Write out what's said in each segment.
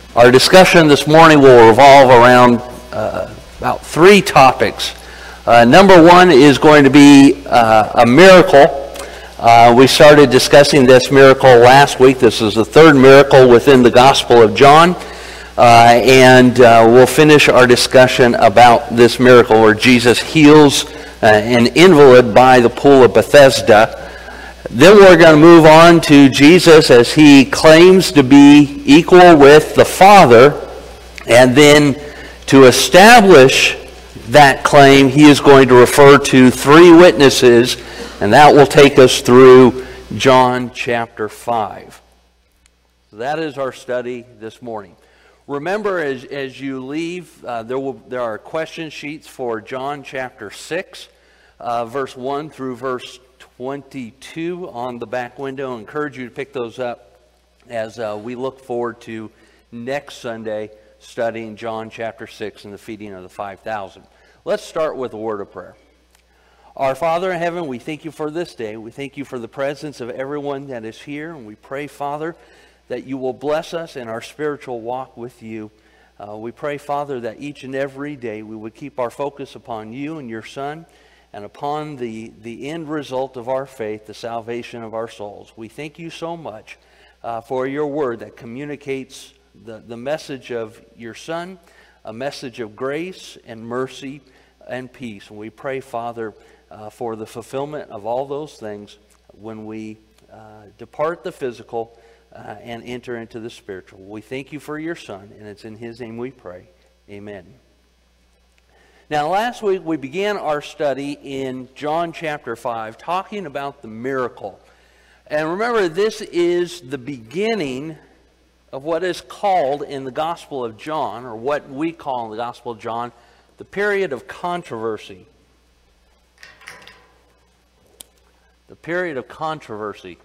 Our discussion this morning will revolve around about three topics. Number one is going to be a miracle. We started discussing this miracle last week. This is the third miracle within the Gospel of John. And we'll finish our discussion about this miracle where Jesus heals an invalid by the pool of Bethesda. Then we're going to move on to Jesus as he claims to be equal with the Father. And then to establish that claim, he is going to refer to three witnesses, and that will take us through John chapter 5. So that is our study this morning. Remember, as you leave, there are question sheets for John chapter 6, verse 1 through verse 22 on the back window. I encourage you to pick those up as we look forward to next Sunday studying John chapter 6 and the feeding of the 5,000. Let's start with a word of prayer. Our Father in heaven, we thank you for this day. We thank you for the presence of everyone that is here. And we pray, Father, that you will bless us in our spiritual walk with you. We pray, Father, that each and every day we would keep our focus upon you and your Son, and upon the end result of our faith, the salvation of our souls. We thank you so much for your word that communicates the message of your Son, a message of grace and mercy and peace. And we pray, Father, for the fulfillment of all those things when we depart the physical and enter into the spiritual. We thank you for your Son, and it's in his name we pray. Amen. Now, last week we began our study in John chapter 5 talking about the miracle. And remember, this is the beginning of what is called in the Gospel of John, or what we call in the Gospel of John, the period of controversy. The period of controversy.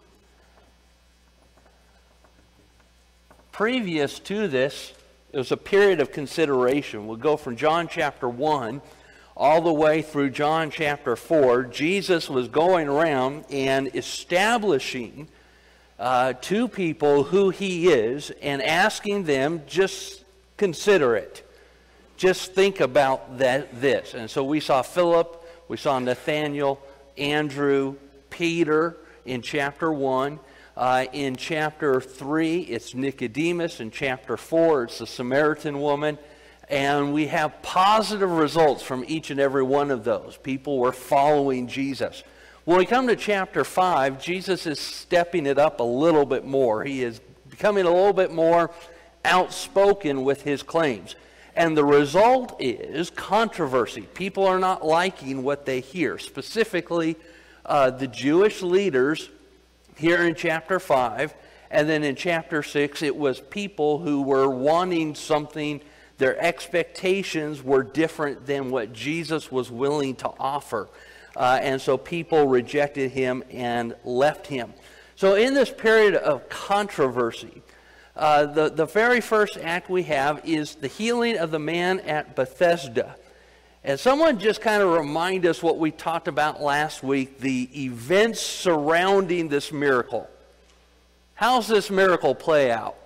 Previous to this, it was a period of consideration. We'll go from John chapter 1 all the way through John chapter 4. Jesus was going around and establishing to people who he is and asking them, just consider it. Just think about this. And so we saw Philip, we saw Nathanael, Andrew, Peter in chapter 1. In chapter 3, it's Nicodemus. In chapter 4, it's the Samaritan woman. And we have positive results from each and every one of those. People were following Jesus. When we come to chapter 5, Jesus is stepping it up a little bit more. He is becoming a little bit more outspoken with his claims. And the result is controversy. People are not liking what they hear. Specifically, the Jewish leaders here in chapter 5, and then in chapter 6, it was people who were wanting something. Their expectations were different than what Jesus was willing to offer. And so people rejected him and left him. So in this period of controversy, the very first act we have is the healing of the man at Bethesda. And someone just kind of remind us what we talked about last week, the events surrounding this miracle. How's this miracle play out?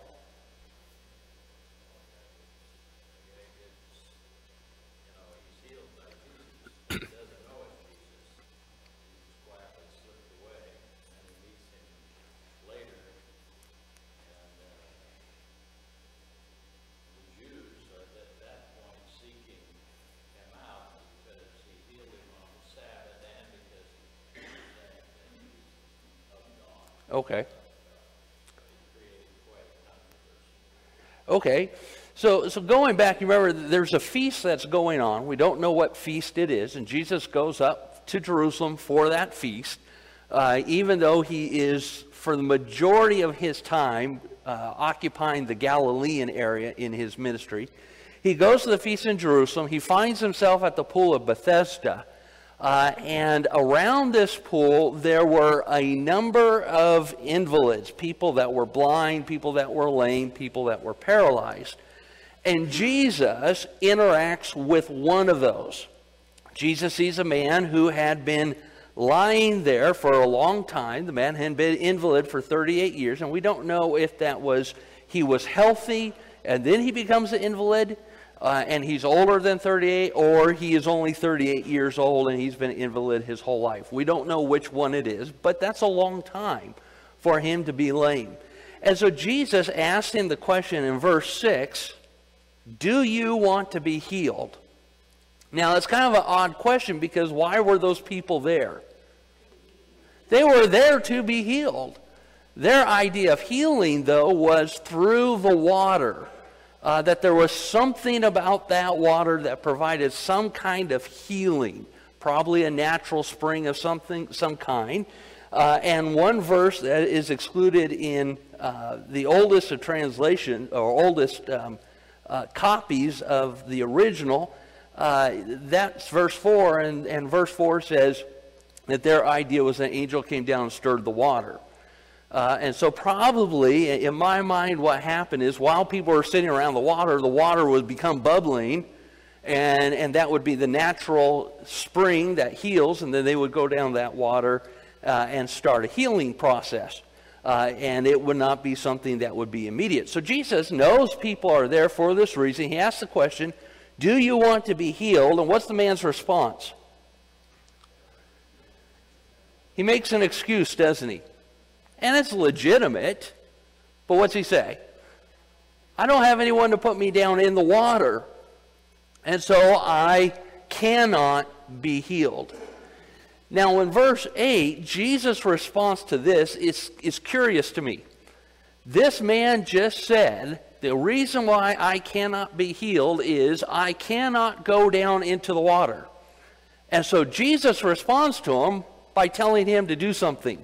Okay. So going back, you remember there's a feast that's going on. We don't know what feast it is, and Jesus goes up to Jerusalem for that feast, even though he is, for the majority of his time, occupying the Galilean area in his ministry. He goes to the feast in Jerusalem. He finds himself at the pool of Bethesda. And around this pool, there were a number of invalids, people that were blind, people that were lame, people that were paralyzed. And Jesus interacts with one of those. Jesus sees a man who had been lying there for a long time. The man had been invalid for 38 years, and we don't know if that was he was healthy and then he becomes an invalid, and he's older than 38, or he is only 38 years old and he's been an invalid his whole life. We don't know which one it is, but that's a long time for him to be lame. And so Jesus asked him the question in verse 6, do you want to be healed? Now, it's kind of an odd question, because why were those people there? They were there to be healed. Their idea of healing, though, was through the water. That there was something about that water that provided some kind of healing, probably a natural spring of some kind. And one verse that is excluded in the oldest of translation, or oldest copies of the original, that's verse 4, and verse 4 says that their idea was an angel came down and stirred the water. And so probably, in my mind, what happened is while people were sitting around the water would become bubbling, and that would be the natural spring that heals, and then they would go down that water and start a healing process. And it would not be something that would be immediate. So Jesus knows people are there for this reason. He asks the question, do you want to be healed? And what's the man's response? He makes an excuse, doesn't he? And it's legitimate, but what's he say? I don't have anyone to put me down in the water, and so I cannot be healed. Now in verse 8, Jesus' response to this is curious to me. This man just said, the reason why I cannot be healed is I cannot go down into the water. And so Jesus responds to him by telling him to do something.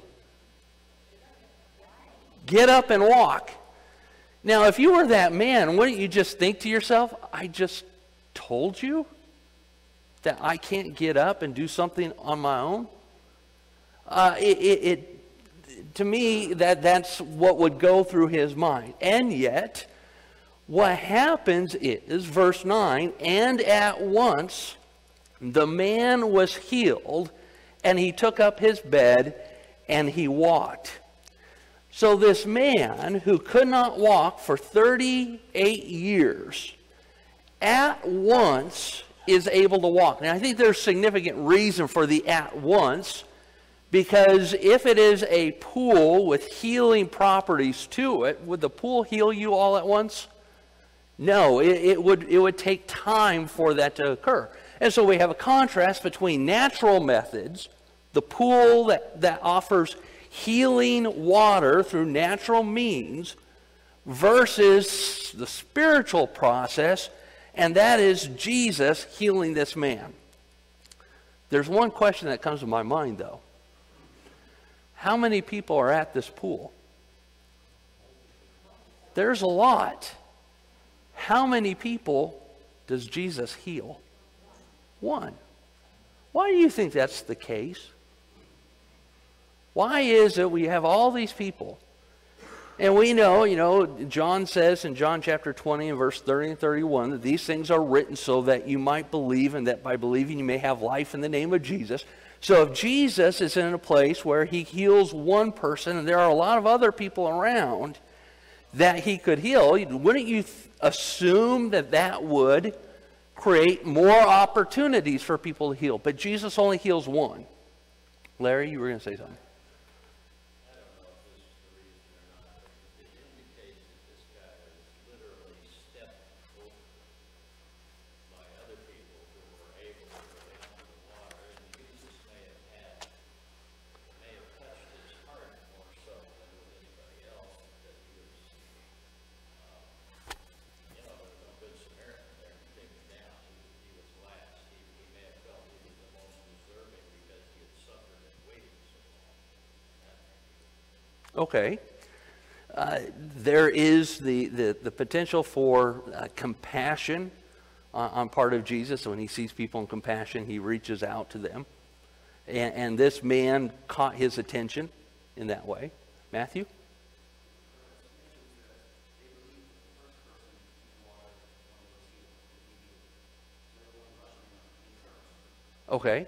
Get up and walk. Now, if you were that man, wouldn't you just think to yourself, I just told you that I can't get up and do something on my own? To me, that's what would go through his mind. And yet, what happens is, verse 9, and at once the man was healed, and he took up his bed, and he walked. So this man who could not walk for 38 years, at once is able to walk. Now I think there's significant reason for the at once, because if it is a pool with healing properties to it, would the pool heal you all at once? No, it would take time for that to occur. And so we have a contrast between natural methods, the pool that offers healing water through natural means, versus the spiritual process, and that is Jesus healing this man. There's one question that comes to my mind, though. How many people are at this pool? There's a lot. How many people does Jesus heal? One. Why do you think that's the case? Why is it we have all these people? And we know, John says in John chapter 20 and verse 30 and 31 that these things are written so that you might believe, and that by believing you may have life in the name of Jesus. So if Jesus is in a place where he heals one person and there are a lot of other people around that he could heal, wouldn't you assume that would create more opportunities for people to heal? But Jesus only heals one. Larry, you were going to say something. Okay. There is the potential for compassion on part of Jesus. When he sees people in compassion, he reaches out to them. And this man caught his attention in that way. Matthew? Okay.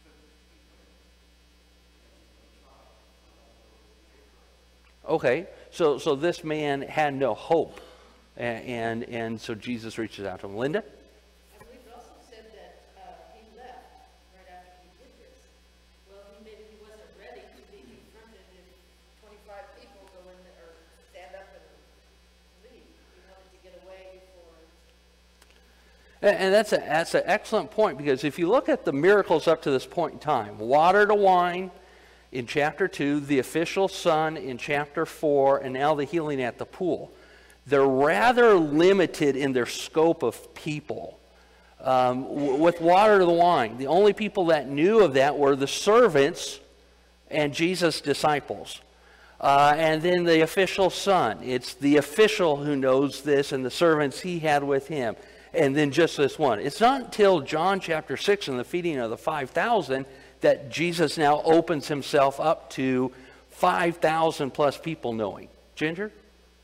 Okay, So this man had no hope. And so Jesus reaches out to him. Linda? And we've also said that he left right after he did this. Well, maybe he wasn't ready to be confronted if 25 people go in there or stand up and leave. He wanted to get away before. And that's an excellent point, because if you look at the miracles up to this point in time, water to wine in chapter 2, the official son in chapter 4, and now the healing at the pool, they're rather limited in their scope of people. With water to the wine, the only people that knew of that were the servants and Jesus' disciples. And then the official son. It's the official who knows this and the servants he had with him. And then just this one. It's not until John chapter 6 and the feeding of the 5,000 that Jesus now opens himself up to 5,000 plus people knowing. Ginger?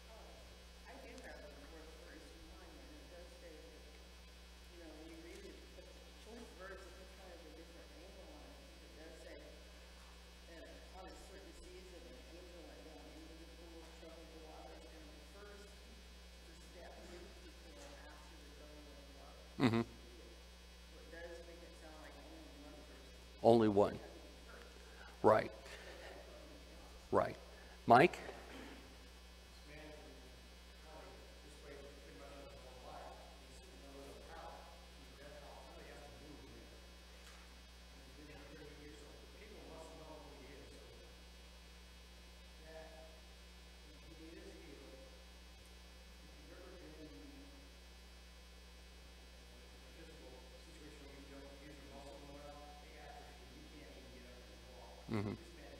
Mm-hmm. Only one. Right. Right. Mike? Mm-hmm.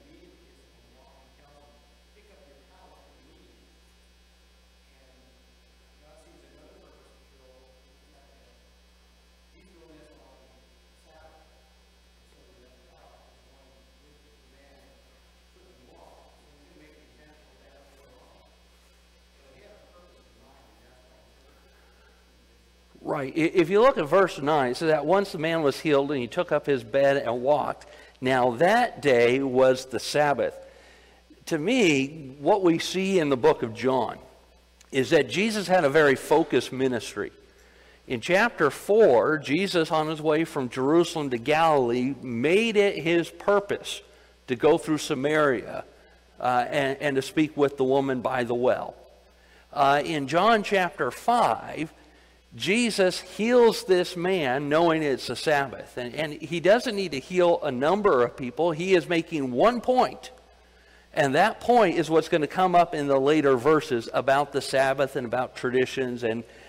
Right. If you look at verse 9, it says that once the man was healed and he took up his bed and walked. Now that day was the Sabbath. To me, what we see in the book of John is that Jesus had a very focused ministry. In chapter 4, Jesus, on his way from Jerusalem to Galilee, made it his purpose to go through Samaria and to speak with the woman by the well. In John chapter 5, Jesus heals this man knowing it's a Sabbath. And he doesn't need to heal a number of people. He is making one point. And that point is what's going to come up in the later verses about the Sabbath and about traditions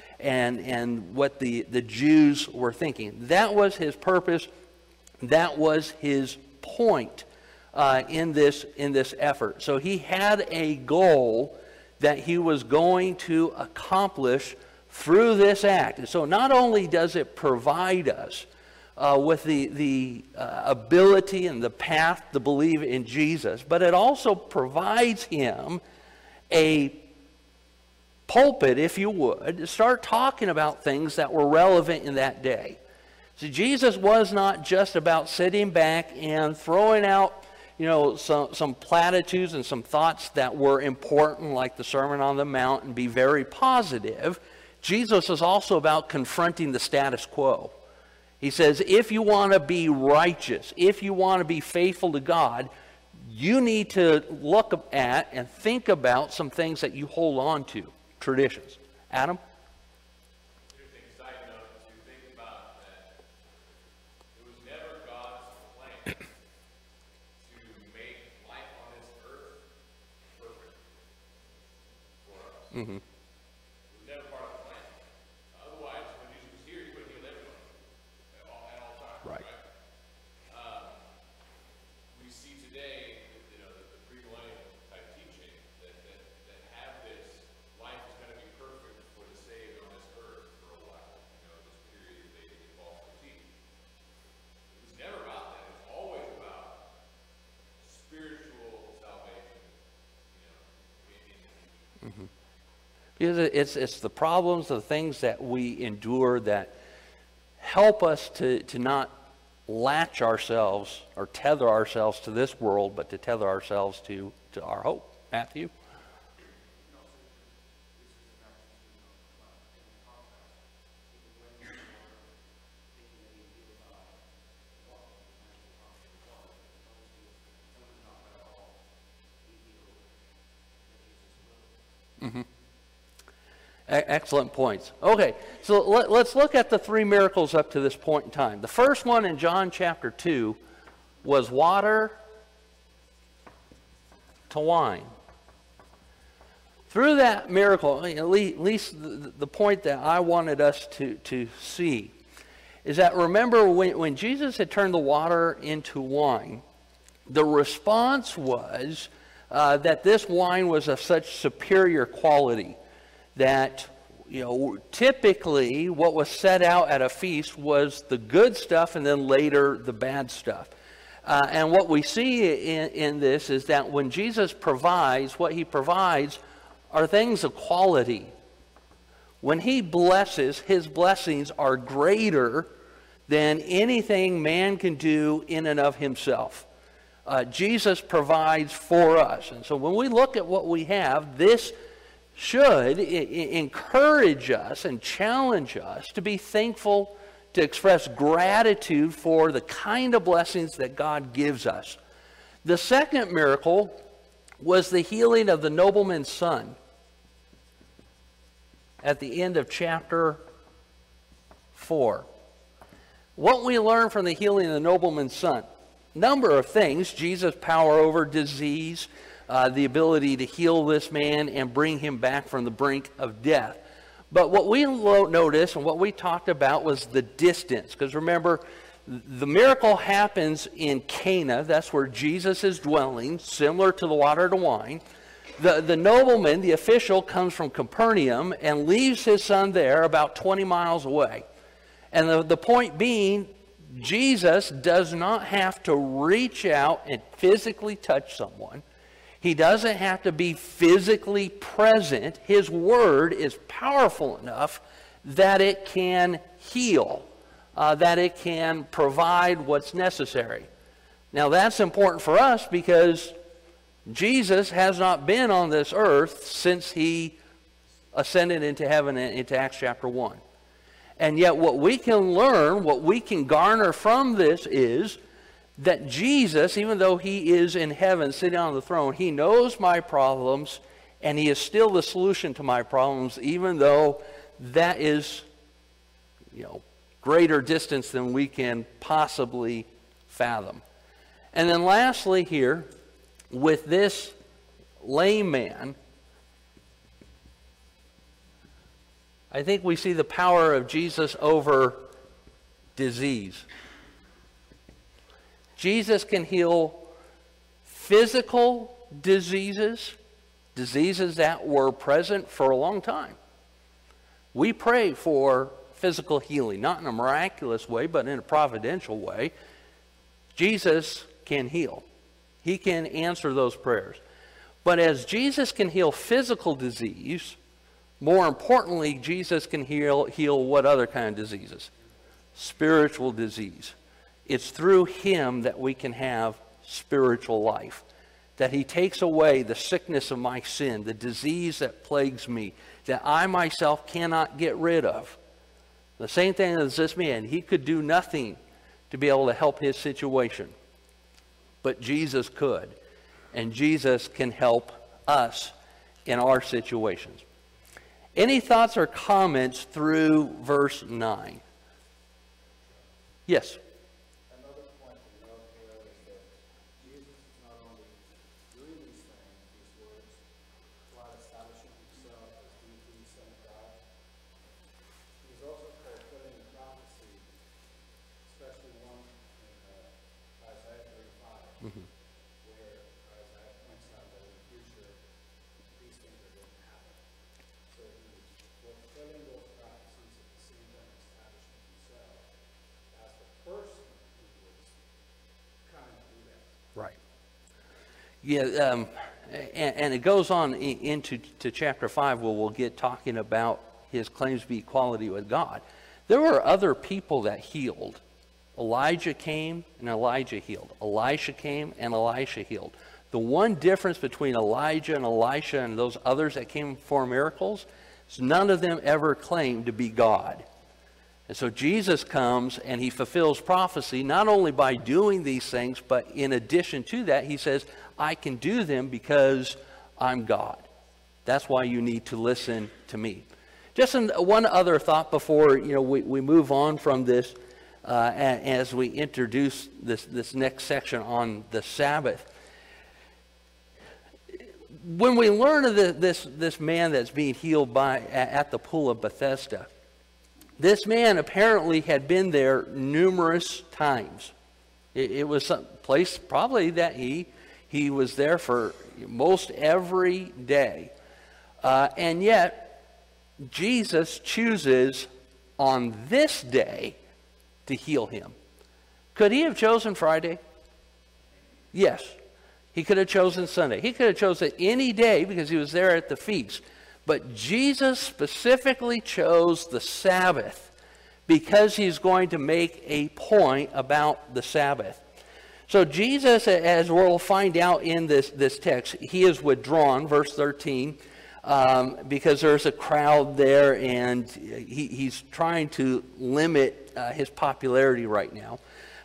and what the Jews were thinking. That was his purpose. That was his point in this effort. So he had a goal that he was going to accomplish through this act. And so not only does it provide us with the ability and the path to believe in Jesus, but it also provides him a pulpit, if you would, to start talking about things that were relevant in that day. See, Jesus was not just about sitting back and throwing out some platitudes and some thoughts that were important, like the Sermon on the Mount, and be very positive. Jesus is also about confronting the status quo. He says, if you want to be righteous, if you want to be faithful to God, you need to look at and think about some things that you hold on to, traditions. Adam? Interesting side note to think about that it was never God's plan to make life on this earth perfect for us. Mm-hmm. It was never part of the plan. Otherwise, when Jesus was here, he would heal everyone at all times. Right. We see today, the premillennial type teaching that have this life is going to be perfect for the saved on this earth for a while. This period that they falsely teach. It was never about that. It was always about spiritual salvation. Mm-hmm. Because it's the problems, the things that we endure that help us to not latch ourselves or tether ourselves to this world, but to tether ourselves to our hope. Matthew? Excellent points. Okay, so let's look at the three miracles up to this point in time. The first one in John chapter 2 was water to wine. Through that miracle, at least the point that I wanted us to see is that, remember, when Jesus had turned the water into wine, the response was that this wine was of such superior quality that, typically what was set out at a feast was the good stuff and then later the bad stuff. And what we see in this is that when Jesus provides, what he provides are things of quality. When he blesses, his blessings are greater than anything man can do in and of himself. Jesus provides for us. And so when we look at what we have, this should encourage us and challenge us to be thankful, to express gratitude for the kind of blessings that God gives us. The second miracle was the healing of the nobleman's son at the end of chapter 4. What we learn from the healing of the nobleman's son, number of things: Jesus' power over disease, the ability to heal this man and bring him back from the brink of death. But what we noticed and what we talked about was the distance. Because remember, the miracle happens in Cana. That's where Jesus is dwelling, similar to the water to wine. The nobleman, the official, comes from Capernaum and leaves his son there about 20 miles away. And the point being, Jesus does not have to reach out and physically touch someone. He doesn't have to be physically present. His word is powerful enough that it can heal, that it can provide what's necessary. Now that's important for us because Jesus has not been on this earth since he ascended into heaven into Acts chapter 1. And yet what we can learn, what we can garner from this is that Jesus, even though he is in heaven sitting on the throne, he knows my problems and he is still the solution to my problems, even though that is, greater distance than we can possibly fathom. And then lastly here, with this lame man, I think we see the power of Jesus over disease. Jesus can heal physical diseases, diseases that were present for a long time. We pray for physical healing, not in a miraculous way, but in a providential way. Jesus can heal. He can answer those prayers. But as Jesus can heal physical disease, more importantly, Jesus can heal what other kind of diseases? Spiritual disease. It's through him that we can have spiritual life. That he takes away the sickness of my sin, the disease that plagues me, that I myself cannot get rid of. The same thing as this man. He could do nothing to be able to help his situation. But Jesus could. And Jesus can help us in our situations. Any thoughts or comments through verse 9? Yes. Another point to note here is that Jesus is not only doing these things, these words, while establishing himself as the Son of God, he's also fulfilling the prophecy, especially one in Isaiah 35, where Isaiah points out that in the future these things are going to happen. So he's fulfilling those prophecies at the same time establishing himself as the person who was coming to do that. Right. Yeah, and it goes on into chapter 5 where we'll get talking about his claims to be equality with God. There were other people that healed. Elijah came and Elijah healed. Elisha came and Elisha healed. The one difference between Elijah and Elisha and those others that came for miracles is none of them ever claimed to be God. And so Jesus comes and he fulfills prophecy not only by doing these things, but in addition to that, he says, I can do them because I'm God. That's why you need to listen to me. Just one other thought before we move on from this as we introduce this next section on the Sabbath. When we learn of this man that's being healed at the pool of Bethesda, this man apparently had been there numerous times. It was a place probably that he was there for most every day. And yet, Jesus chooses on this day to heal him. Could he have chosen Friday? Yes. He could have chosen Sunday. He could have chosen any day because he was there at the feast. But Jesus specifically chose the Sabbath because he's going to make a point about the Sabbath. So Jesus, as we'll find out in this text, he is withdrawn, verse 13, because there's a crowd there and he's trying to limit his popularity right now.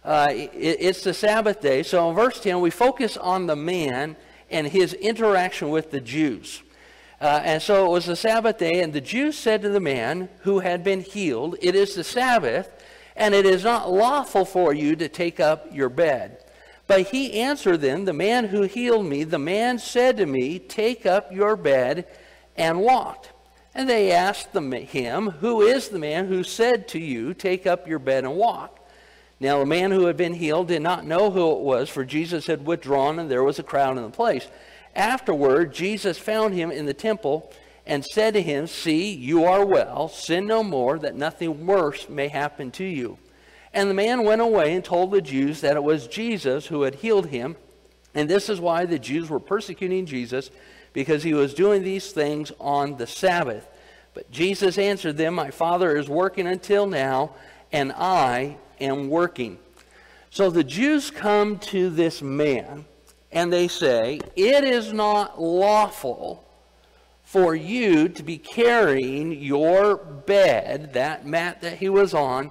It's the Sabbath day. So in verse 10, we focus on the man and his interaction with the Jews. And so it was the Sabbath day, and the Jews said to the man who had been healed, "It is the Sabbath, and it is not lawful for you to take up your bed." But he answered them, "The man who healed me, the man said to me, 'Take up your bed and walk.' And they asked him, 'Who is the man who said to you, 'Take up your bed and walk'?" Now the man who had been healed did not know who it was, for Jesus had withdrawn and there was a crowd in the place. Afterward, Jesus found him in the temple and said to him, "See, you are well. Sin no more, that nothing worse may happen to you." And the man went away and told the Jews that it was Jesus who had healed him. And this is why the Jews were persecuting Jesus, because he was doing these things on the Sabbath. But Jesus answered them, "My Father is working until now, and I am working." So the Jews come to this man and they say, "It is not lawful for you to be carrying your bed," that mat that he was on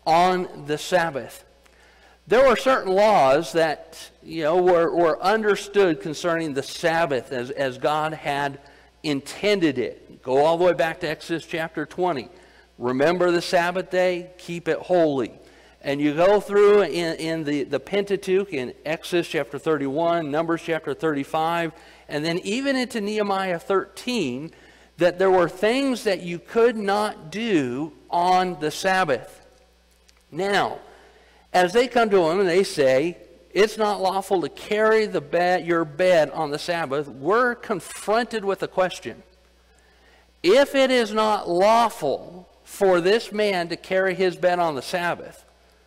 the Sabbath. There were certain laws that were understood concerning the Sabbath as God had intended it. Go all the way back to Exodus chapter 20. Remember the Sabbath day, keep it holy. And you go through in the Pentateuch in Exodus chapter 31, Numbers chapter 35, and then even into Nehemiah 13, that there were things that you could not do on the Sabbath. Now, as they come to him and they say, "It's not lawful to carry your bed on the Sabbath," we're confronted with a question. If it is not lawful for this man to carry his bed on the Sabbath,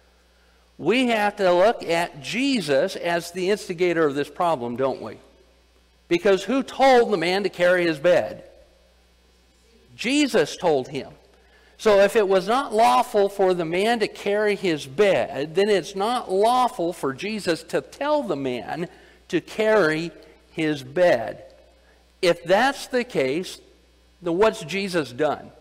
we have to look at Jesus as the instigator of this problem, don't we? Because who told the man to carry his bed? Jesus told him. So if it was not lawful for the man to carry his bed, then it's not lawful for Jesus to tell the man to carry his bed. If that's the case, then what's Jesus done?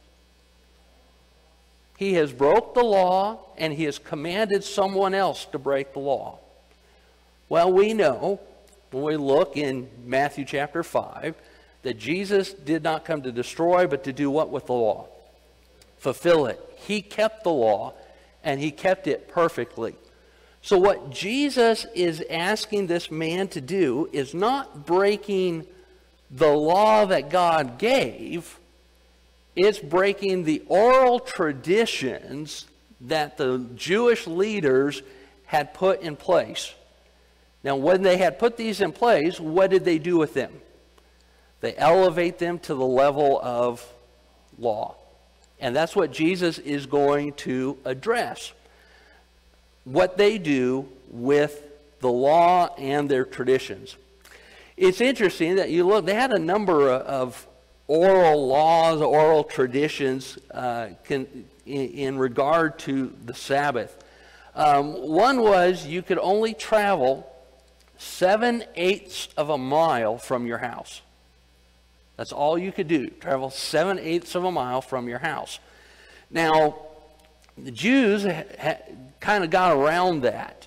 He has broke the law, and he has commanded someone else to break the law. Well, we know, when we look in Matthew chapter 5, that Jesus did not come to destroy, but to do what with the law? Fulfill it. He kept the law, and he kept it perfectly. So what Jesus is asking this man to do is not breaking the law that God gave. It's breaking the oral traditions that the Jewish leaders had put in place. Now, when they had put these in place, what did they do with them? They elevate them to the level of law. And that's what Jesus is going to address. What they do with the law and their traditions. It's interesting that you look, they had a number of oral laws, oral traditions in regard to the Sabbath. One was you could only travel 7/8 of a mile from your house. That's all you could do, travel 7/8 of a mile from your house. Now, the Jews kind of got around that.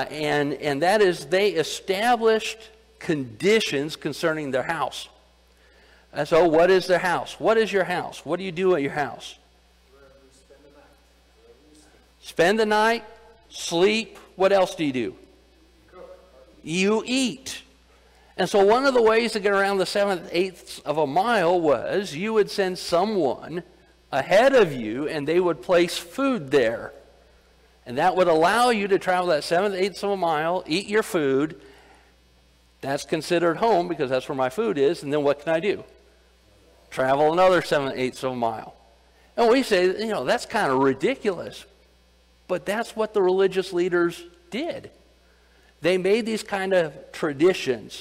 And that is they established conditions concerning their house. And so what is their house? What is your house? What do you do at your house? Wherever we spend the night, wherever we sleep. Spend the night, sleep. What else do you do? Cook. You eat. And so one of the ways to get around the 7/8 of a mile was you would send someone ahead of you and they would place food there. And that would allow you to travel that 7/8 of a mile, eat your food. That's considered home because that's where my food is. And then what can I do? Travel another 7/8 of a mile. And we say, that's kind of ridiculous. But that's what the religious leaders did. They made these kind of traditions.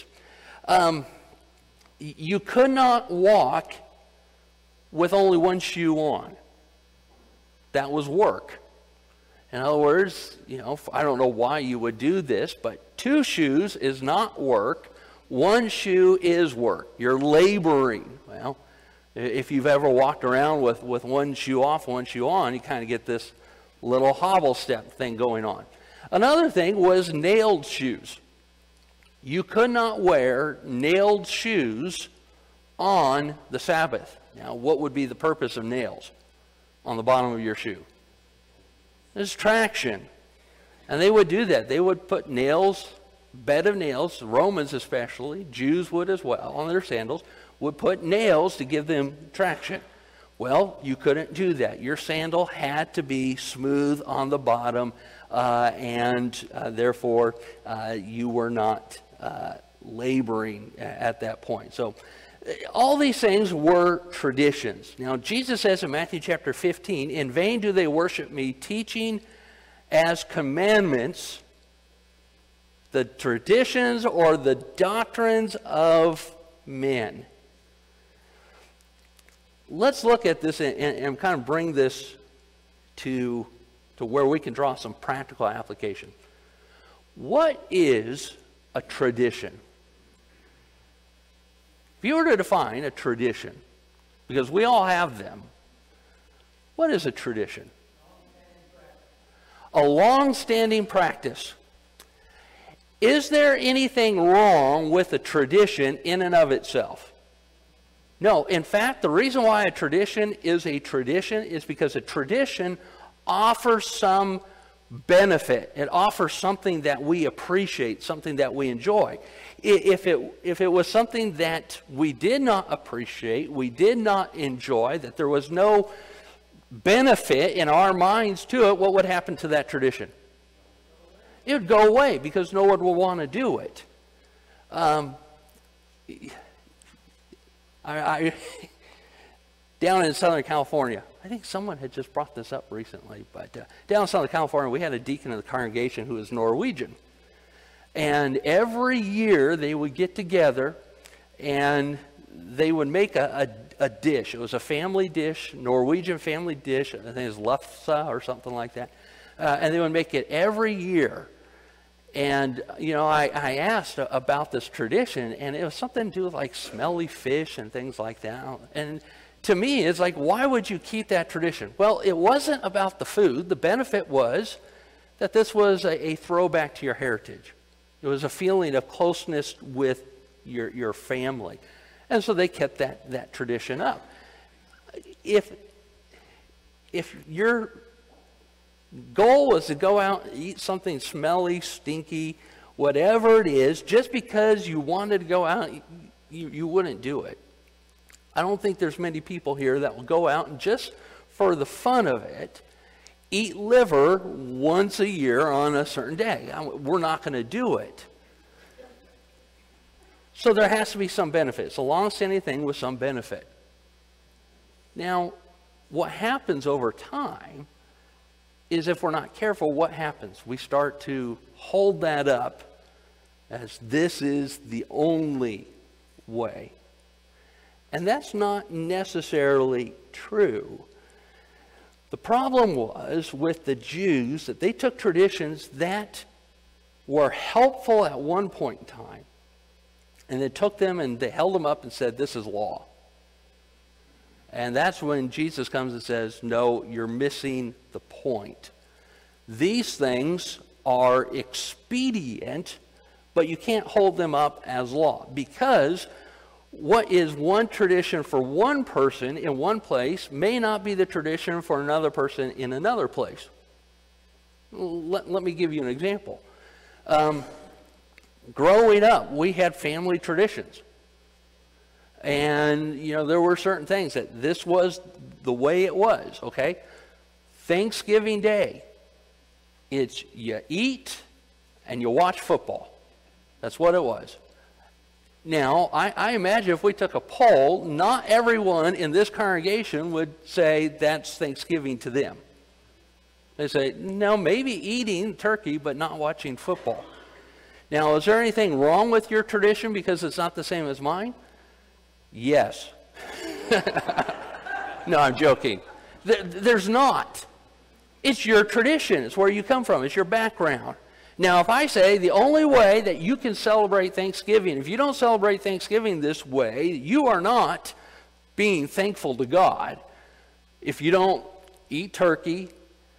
You could not walk with only one shoe on. That was work. In other words, I don't know why you would do this, but 2 shoes is not work. 1 shoe is work. You're laboring. Well, if you've ever walked around with 1 shoe off, 1 shoe on, you kind of get this little hobble step thing going on. Another thing was nailed shoes. You could not wear nailed shoes on the Sabbath. Now, what would be the purpose of nails on the bottom of your shoe? There's traction. And they would do that. They would put nails, bed of nails, Romans especially, Jews would as well, on their sandals, would put nails to give them traction. Well, you couldn't do that. Your sandal had to be smooth on the bottom, and therefore you were not laboring at that point. So all these things were traditions. Now, Jesus says in Matthew chapter 15, "In vain do they worship me, teaching as commandments the traditions or the doctrines of men." Let's look at this and kind of bring this to where we can draw some practical application. What is a tradition? If you were to define a tradition, because we all have them, what is a tradition? A long-standing practice. Is there anything wrong with a tradition in and of itself? No. In fact, the reason why a tradition is because a tradition offers some benefit. It offers something that we appreciate, something that we enjoy. If it was something that we did not appreciate, we did not enjoy, that there was no benefit in our minds to it, what would happen to that tradition? It would go away because no one will want to do it. Down in Southern California, I think someone had just brought this up recently, but down in Southern California, we had a deacon in the congregation who was Norwegian. And every year they would get together and they would make a dish. It was a family dish, Norwegian family dish. I think it was lefse or something like that. And they would make it every year. And, I asked about this tradition, and it was something to do with like smelly fish and things like that. And to me, it's like, why would you keep that tradition? Well, it wasn't about the food. The benefit was that this was a throwback to your heritage. It was a feeling of closeness with your family. And so they kept that tradition up. If your goal was to go out and eat something smelly, stinky, whatever it is, just because you wanted to go out, you wouldn't do it. I don't think there's many people here that will go out and just for the fun of it, eat liver once a year on a certain day. We're not going to do it. So there has to be some benefit. It's a long-standing thing with some benefit. Now, what happens over time is if we're not careful, what happens? We start to hold that up as this is the only way. And that's not necessarily true. The problem was with the Jews that they took traditions that were helpful at one point in time, and they took them and they held them up and said, this is law. And that's when Jesus comes and says, no, you're missing the point. These things are expedient, but you can't hold them up as law, because what is one tradition for one person in one place may not be the tradition for another person in another place. Let me give you an example. Growing up, we had family traditions. And, there were certain things that this was the way it was, okay? Thanksgiving Day, it's you eat and you watch football. That's what it was. Now, I imagine if we took a poll, not everyone in this congregation would say that's Thanksgiving to them. They say, no, maybe eating turkey, but not watching football. Now, is there anything wrong with your tradition because it's not the same as mine? Yes. No, I'm joking. There's not. It's your tradition. It's where you come from. It's your background. Now, if I say the only way that you can celebrate Thanksgiving, if you don't celebrate Thanksgiving this way, you are not being thankful to God. If you don't eat turkey,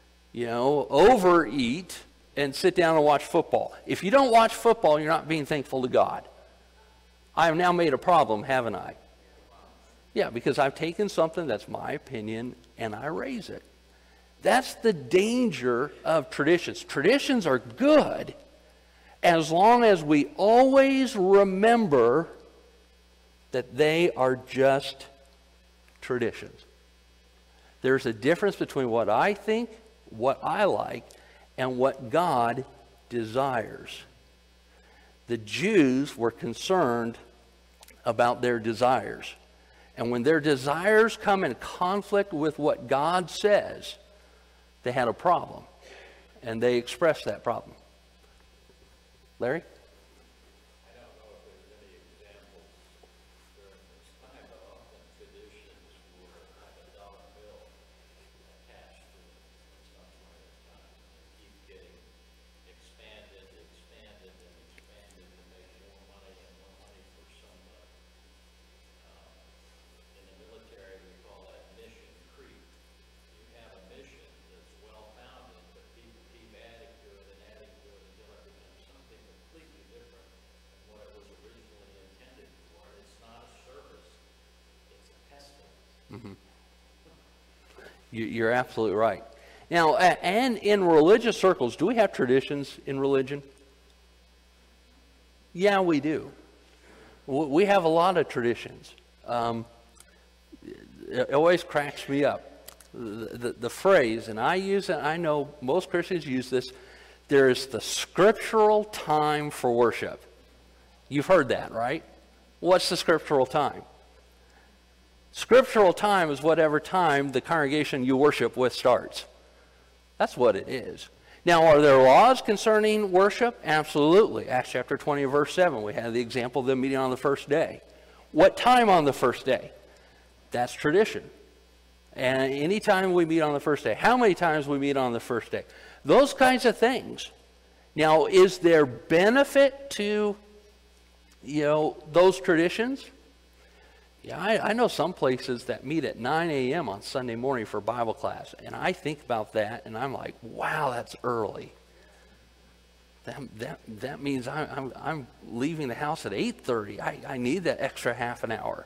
overeat, and sit down and watch football. If you don't watch football, you're not being thankful to God. I have now made a problem, haven't I? Yeah, because I've taken something that's my opinion and I raise it. That's the danger of traditions. Traditions are good as long as we always remember that they are just traditions. There's a difference between what I think, what I like, and what God desires. The Jews were concerned about their desires. And when their desires come in conflict with what God says, they had a problem. And they expressed that problem. Larry? I don't know if there's any examples during this time, but often traditions will have a dollar bill attached to it at some point in time and keep getting expanded to make more money and more money for somebody. In the military, we call that mission creep. You have a mission that's well-founded, but people keep adding to it until it becomes something completely different than what it was originally intended for. It's not a service, it's a pestilence. You're absolutely right. Now, and in religious circles, do we have traditions in religion? Yeah, we do. We have a lot of traditions. It always cracks me up. The phrase, and I use it, I know most Christians use this, there is the scriptural time for worship. You've heard that, right? What's the scriptural time? Scriptural time is whatever time the congregation you worship with starts. That's what it is. Now, are there laws concerning worship? Absolutely. Acts chapter 20, verse 7, we have the example of them meeting on the first day. What time on the first day? That's tradition. And any time we meet on the first day, how many times we meet on the first day, those kinds of things. Now, is there benefit to, those traditions? Yeah, I know some places that meet at 9 a.m. on Sunday morning for Bible class, and I think about that, and I'm like, wow, that's early. That means I'm leaving the house at 8:30. I need that extra half an hour.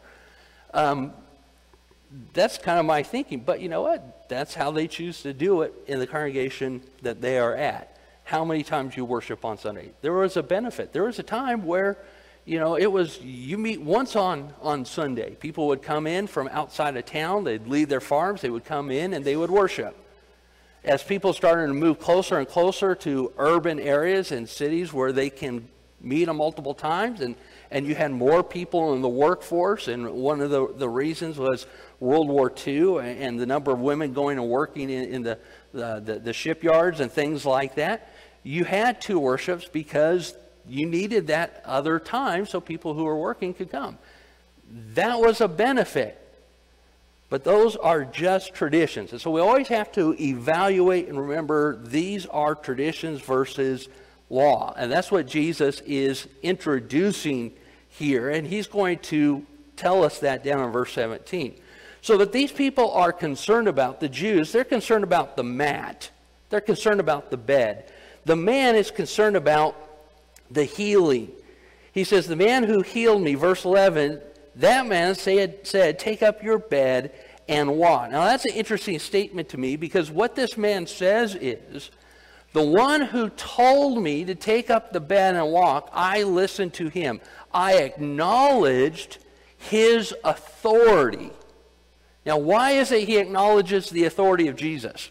That's kind of my thinking, but you know what? That's how they choose to do it in the congregation that they are at. How many times you worship on Sunday? There was a benefit. There was a time where, it was, you meet once on Sunday. People would come in from outside of town. They'd leave their farms. They would come in and they would worship. As people started to move closer and closer to urban areas and cities where they can meet them multiple times, and you had more people in the workforce, and one of the reasons was World War II and the number of women going and working in the shipyards and things like that. You had two worships because you needed that other time so people who were working could come. That was a benefit. But those are just traditions. And so we always have to evaluate and remember these are traditions versus law. And that's what Jesus is introducing here. And he's going to tell us that down in verse 17. So that these people are concerned about, the Jews, they're concerned about the mat. They're concerned about the bed. The man is concerned about the healing. He says, the man who healed me, verse 11, that man said, take up your bed and walk. Now that's an interesting statement to me, because what this man says is, the one who told me to take up the bed and walk, I listened to him. I acknowledged his authority. Now, why is it he acknowledges the authority of Jesus?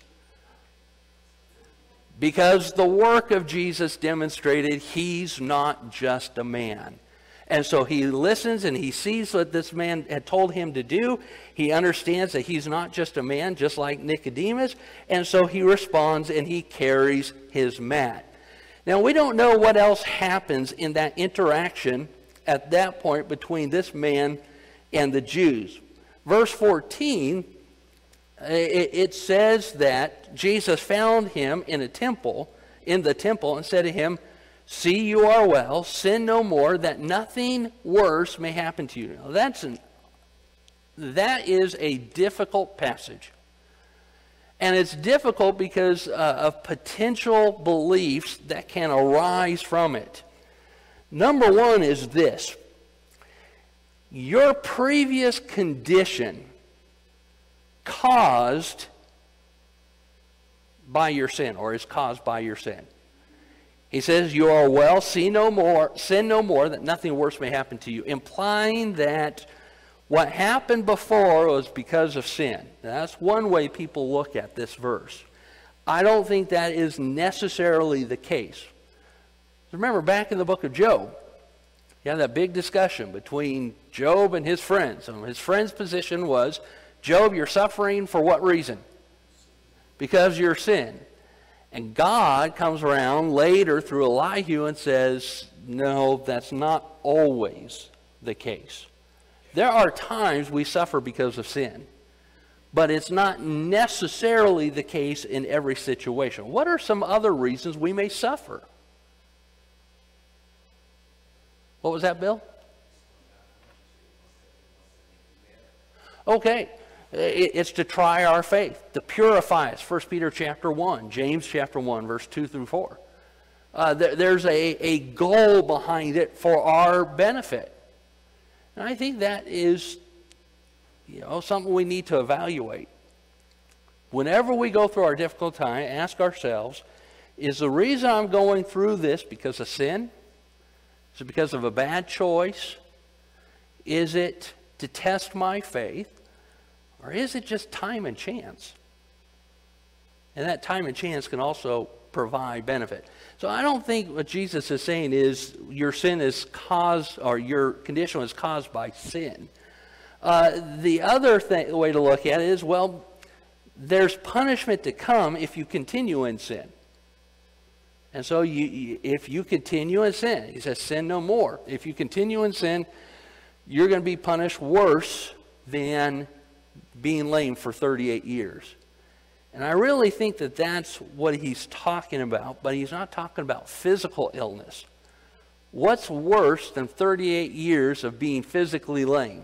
Because the work of Jesus demonstrated he's not just a man. And so he listens and he sees what this man had told him to do. He understands that he's not just a man, just like Nicodemus. And so he responds and he carries his mat. Now, we don't know what else happens in that interaction at that point between this man and the Jews. Verse 14, it says that Jesus found him in the temple, and said to him, see, you are well, sin no more, that nothing worse may happen to you. Now, that is a difficult passage. And it's difficult because of potential beliefs that can arise from it. Number one is this: your previous condition caused by your sin, or is caused by your sin. He says, you are well, sin no more, that nothing worse may happen to you, implying that what happened before was because of sin. Now, that's one way people look at this verse. I don't think that is necessarily the case. Remember, back in the book of Job, you had that big discussion between Job and his friends. And his friend's position was, Job, you're suffering for what reason? Because of your sin. And God comes around later through Elihu and says, no, that's not always the case. There are times we suffer because of sin, but it's not necessarily the case in every situation. What are some other reasons we may suffer? What was that, Bill? Okay. It's to try our faith, to purify us. 1 Peter chapter 1, James chapter 1, verse 2 through 4. There's a goal behind it for our benefit. And I think that is, something we need to evaluate. Whenever we go through our difficult time, ask ourselves, is the reason I'm going through this because of sin? Is it because of a bad choice? Is it to test my faith? Or is it just time and chance? And that time and chance can also provide benefit. So I don't think what Jesus is saying is your sin is caused, or your condition is caused by sin. The other way to look at it is, well, there's punishment to come if you continue in sin. And so if you continue in sin, he says, sin no more. If you continue in sin, you're going to be punished worse than being lame for 38 years. And I really think that that's what he's talking about, but he's not talking about physical illness. What's worse than 38 years of being physically lame?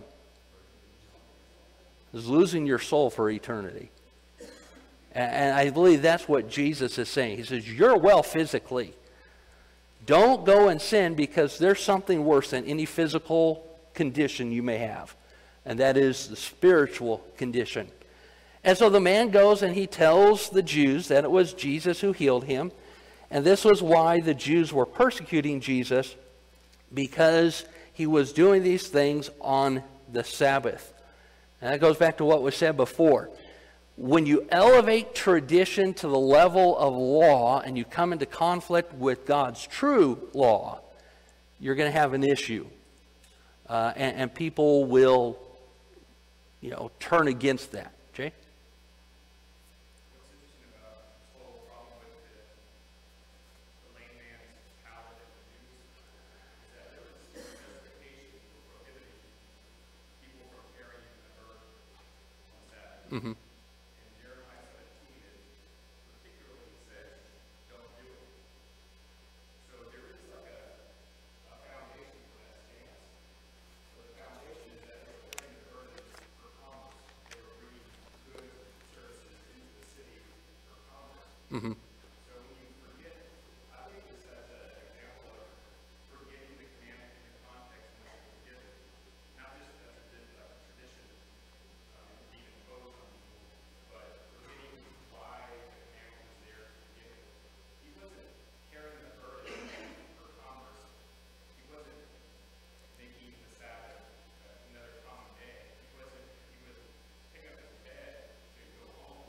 Is losing your soul for eternity. And I believe that's what Jesus is saying. He says, you're well physically. Don't go and sin because there's something worse than any physical condition you may have. And that is the spiritual condition. And so the man goes and he tells the Jews that it was Jesus who healed him. And this was why the Jews were persecuting Jesus, because he was doing these things on the Sabbath. And that goes back to what was said before. When you elevate tradition to the level of law and you come into conflict with God's true law, you're going to have an issue. And people will, turn against that. Jay? What's interesting about this whole problem with the lame man's power that the Jews is that there was justification for prohibiting people from carrying the earth on Sabbath. Mm-hmm. And Jeremiah 17 is particularly says, don't do it. So there is like a foundation for that stance. So the foundation is that they're carrying the burdens for commerce. They were bringing goods and services into the city for commerce. Mm-hmm. So when you forget, I think this as an example of forgetting the commandment in the context in which it was given. Not just as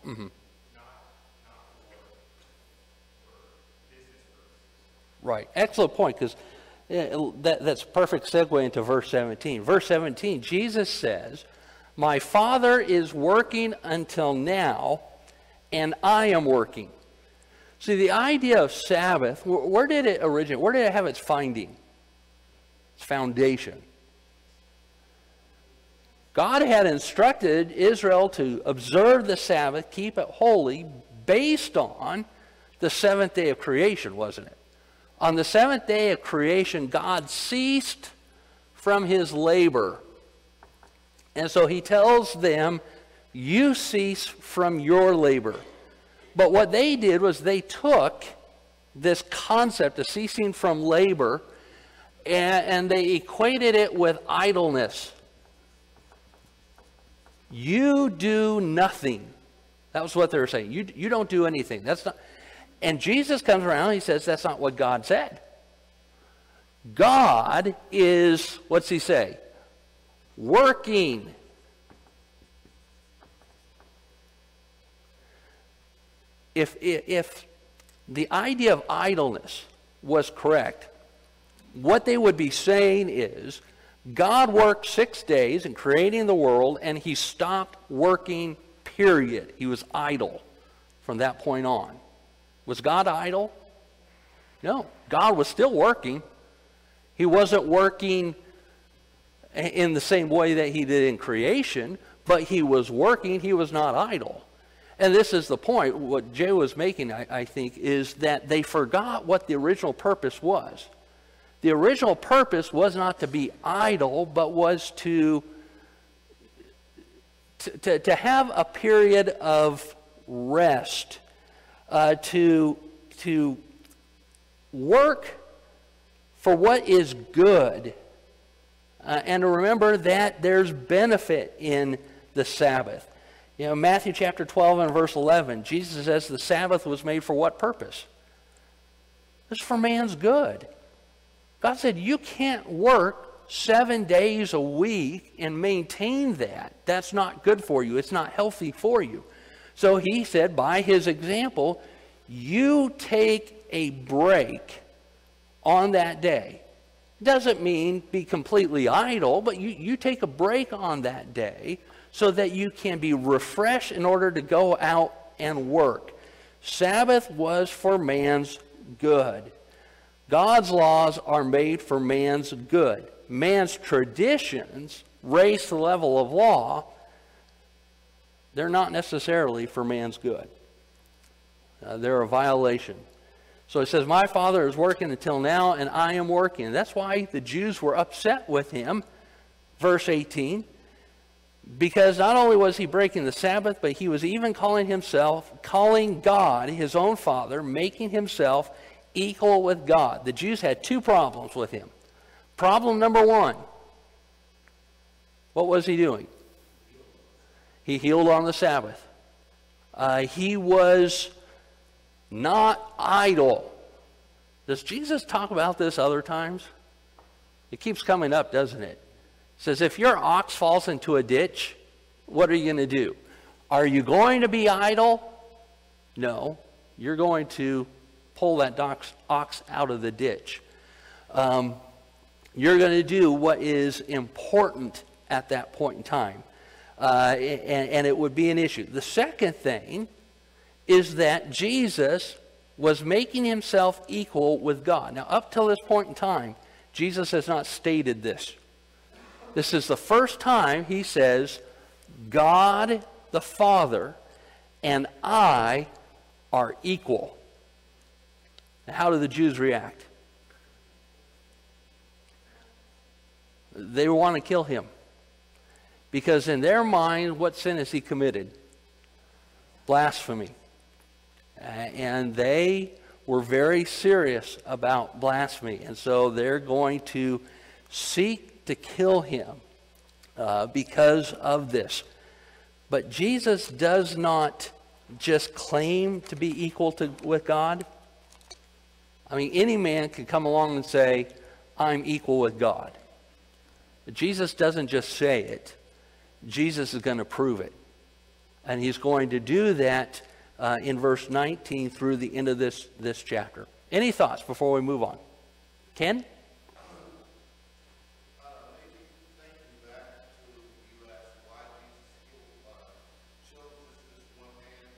Right. Excellent point, because that's a perfect segue into verse 17. Verse 17, Jesus says, my Father is working until now, and I am working. See, the idea of Sabbath, where did it originate? Where did it have its finding? Its foundation. God had instructed Israel to observe the Sabbath, keep it holy, based on the seventh day of creation, wasn't it? On the seventh day of creation, God ceased from his labor. And so he tells them, you cease from your labor. But what they did was they took this concept of ceasing from labor and they equated it with idleness. You do nothing. That was what they were saying. You don't do anything. That's not. And Jesus comes around and he says that's not what God said. God is, what's he say? Working. If the idea of idleness was correct, what they would be saying is God worked 6 days in creating the world and he stopped working, period. He was idle from that point on. Was God idle? No. God was still working. He wasn't working in the same way that he did in creation, but he was working. He was not idle. And this is the point. What Jay was making, I think, is that they forgot what the original purpose was. The original purpose was not to be idle, but was to have a period of rest, to work for what is good, and to remember that there's benefit in the Sabbath. You know, Matthew chapter 12 and verse 11, Jesus says the Sabbath was made for what purpose? It's for man's good. God said you can't work 7 days a week and maintain that. That's not good for you. It's not healthy for you. So he said, by his example, you take a break on that day. Doesn't mean be completely idle, but you take a break on that day so that you can be refreshed in order to go out and work. Sabbath was for man's good. God's laws are made for man's good. Man's traditions, raised to the level of law, they're not necessarily for man's good. They're a violation. So it says, my Father is working until now, and I am working. That's why the Jews were upset with him, verse 18, because not only was he breaking the Sabbath, but he was even calling God, his own Father, making himself equal with God. The Jews had two problems with him. Problem number one, what was he doing? He healed on the Sabbath. He was not idle. Does Jesus talk about this other times? It keeps coming up, doesn't it? It says, if your ox falls into a ditch, what are you going to do? Are you going to be idle? No. You're going to pull that ox out of the ditch. You're going to do what is important at that point in time. And it would be an issue. The second thing is that Jesus was making himself equal with God. Now, up till this point in time, Jesus has not stated this. This is the first time he says, God the Father and I are equal. Now, how do the Jews react? They want to kill him. Because in their mind, what sin has he committed? Blasphemy. And they were very serious about blasphemy. And so they're going to seek to kill him because of this. But Jesus does not just claim to be equal with God. I mean, any man can come along and say, I'm equal with God. But Jesus doesn't just say it. Jesus is going to prove it. And he's going to do that in verse 19 through the end of this chapter. Any thoughts before we move on? Ken? Maybe thinking back to you asked why Jesus chose this one man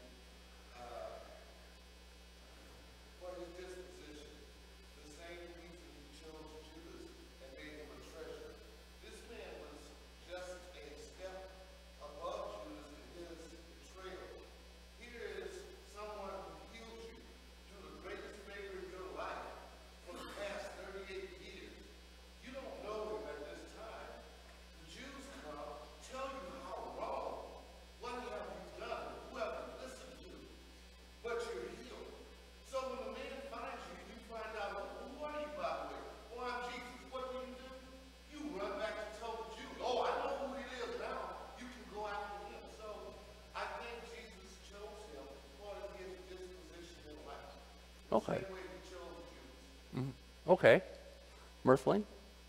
for his disposition. The same reason he chose Judas and made him a treasure. This man was just a step above Judas in his betrayal. Here is someone who healed you, do the greatest favor in your life for the past 38 years. You don't know him at this time. The Jews come, tell you how wrong. What have you done? Who have you listened to? But you're healed. So when the man finds you, you find out, who are you, by the way? Oh, I'm Jesus. What do? You run back to tell the Jews. Oh, I know who he is now. You can go after him. So I think Jesus chose him for his disposition in life. Okay. Same way he chose Judas. Okay. Mirthline?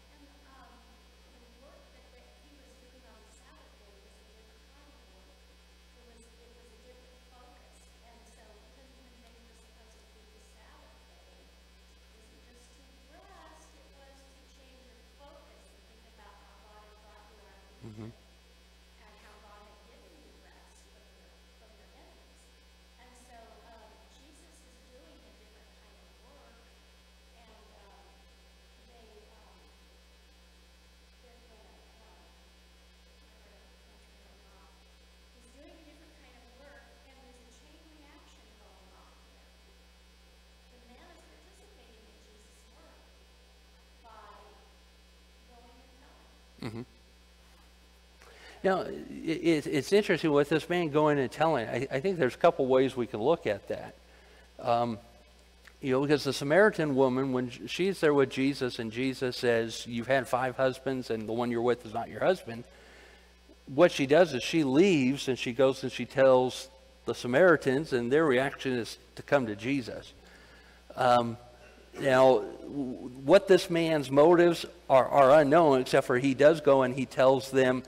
And how God had given you rest from your enemies. And so Jesus is doing a different kind of work, and they're going he's doing a different kind of work, and there's a chain reaction going on here. The man is participating in Jesus' work by going and telling. Now, it's interesting with this man going and telling. I think there's a couple ways we can look at that. Because the Samaritan woman, when she's there with Jesus and Jesus says, you've had 5 husbands and the one you're with is not your husband, what she does is she leaves and she goes and she tells the Samaritans, and their reaction is to come to Jesus. Now, what this man's motives are unknown, except for he does go and he tells them,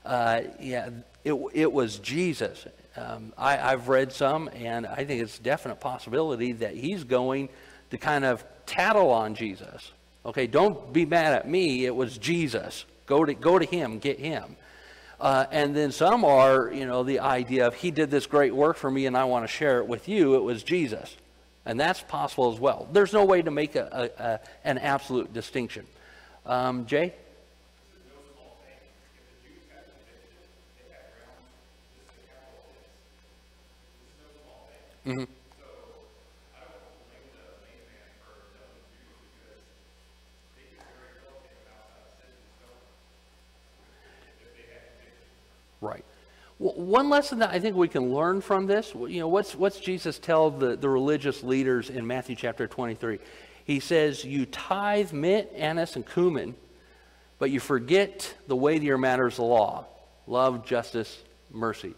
it was Jesus. I've read some, and I think it's a definite possibility that he's going to kind of tattle on Jesus. Okay, don't be mad at me. It was Jesus. Go to him, get him. And then some are, the idea of he did this great work for me, and I want to share it with you. It was Jesus, and that's possible as well. There's no way to make an absolute distinction. Jay? Mm-hmm. Right. Well, one lesson that I think we can learn from this, what's Jesus tell the religious leaders in Matthew chapter 23? He says, you tithe mint, anise, and cumin, but you forget the weightier matters of the law: love, justice, mercy.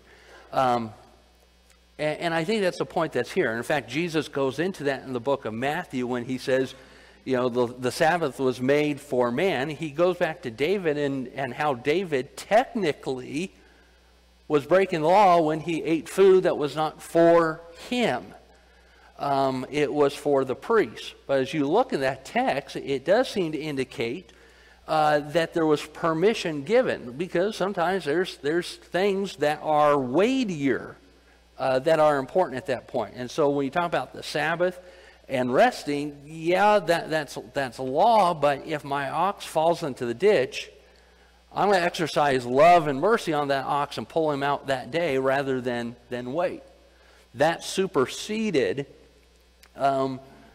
And I think that's the point that's here. And in fact, Jesus goes into that in the book of Matthew when he says, the Sabbath was made for man. He goes back to David and how David technically was breaking the law when he ate food that was not for him. It was for the priest. But as you look at that text, it does seem to indicate that there was permission given, because sometimes there's things that are weightier that are important at that point. And so when you talk about the Sabbath and resting, that's a law, but if my ox falls into the ditch, I'm going to exercise love and mercy on that ox and pull him out that day rather than wait. That superseded the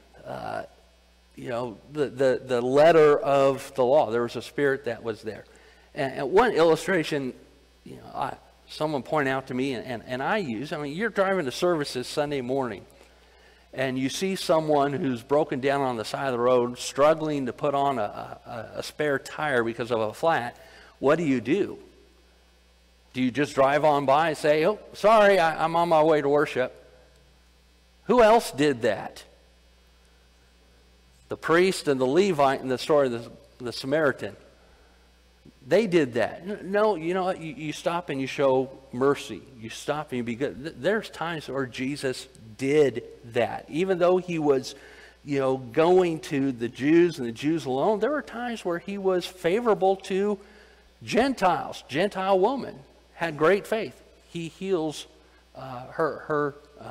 letter of the law. There was a spirit that was there. And one illustration, someone pointed out to me, and I use, you're driving to services Sunday morning, and you see someone who's broken down on the side of the road, struggling to put on a spare tire because of a flat. What do? Do you just drive on by and say, oh, sorry, I'm on my way to worship? Who else did that? The priest and the Levite in the story of the Samaritan. They did that. No, you know what? You stop and you show mercy. You stop and you be good. There's times where Jesus did that. Even though he was, going to the Jews and the Jews alone, there were times where he was favorable to Gentiles. Gentile woman had great faith. He heals her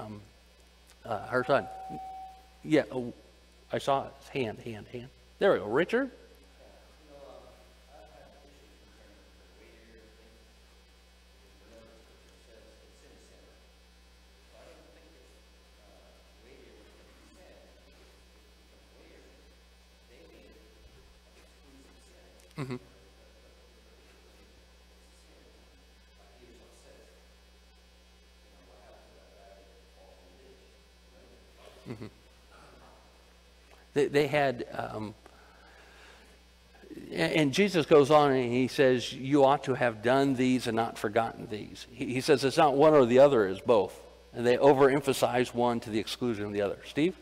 son. Yeah, I saw his hand. There we go. Richard? Mm-hmm. Mm-hmm. They had, and Jesus goes on and he says, you ought to have done these and not forgotten these. He says it's not one or the other, it's both. And they overemphasize one to the exclusion of the other. Steve?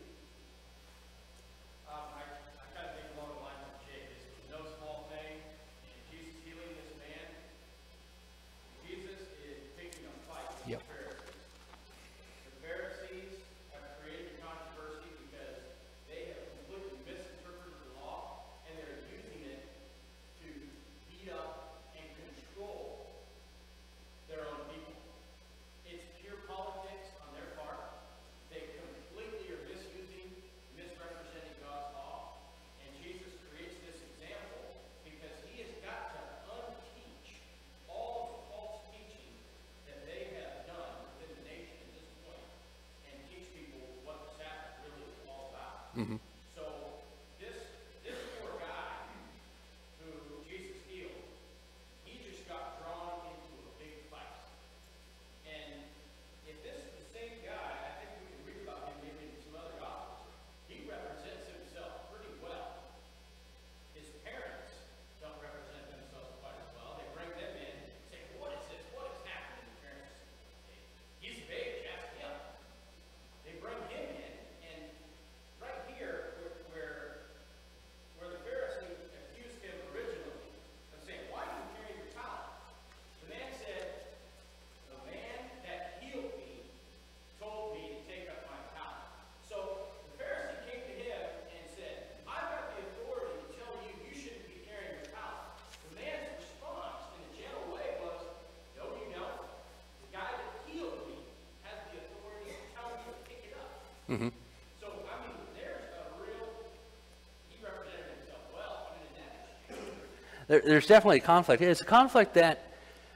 Mm-hmm. So this poor guy who Jesus healed, he just got drawn into a big fight. And if this is the same guy, I think we can read about him maybe in some other gospels. He represents himself pretty well. His parents don't represent themselves quite as well. They bring them in and say, what is this? What is happening? The parents say, he's of age, ask him. They bring him in, and right here, where the Pharisee accused him originally of saying, why are you carrying your towel? The man said, the man that healed me told me to take up my towel. So the Pharisee came to him and said, I've got the authority to tell you you shouldn't be carrying your towel. The man's response in a gentle way was, no, you don't. The guy that healed me has the authority to tell you to pick it up. Mm-hmm. So, I mean, there's a real, he represented himself well, even in that issue. There's definitely a conflict. It's a conflict that,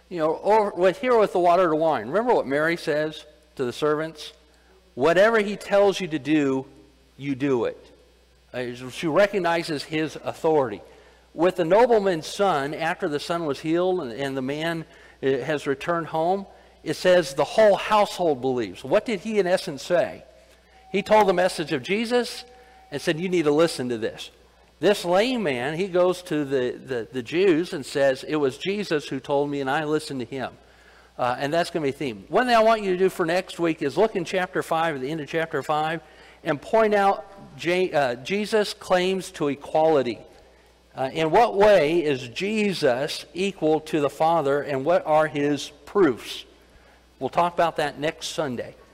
with the water to wine. Remember what Mary says to the servants? Whatever he tells you to do, you do it. She recognizes his authority. With the nobleman's son, after the son was healed and the man has returned home, it says the whole household believes. What did he in essence say? He told the message of Jesus and said, you need to listen to this. This lame man, he goes to the Jews and says, it was Jesus who told me and I listened to him. And that's going to be a theme. One thing I want you to do for next week is look in chapter 5, at the end of chapter 5, and point out Jesus' claims to equality. In what way is Jesus equal to the Father, and what are his proofs? We'll talk about that next Sunday.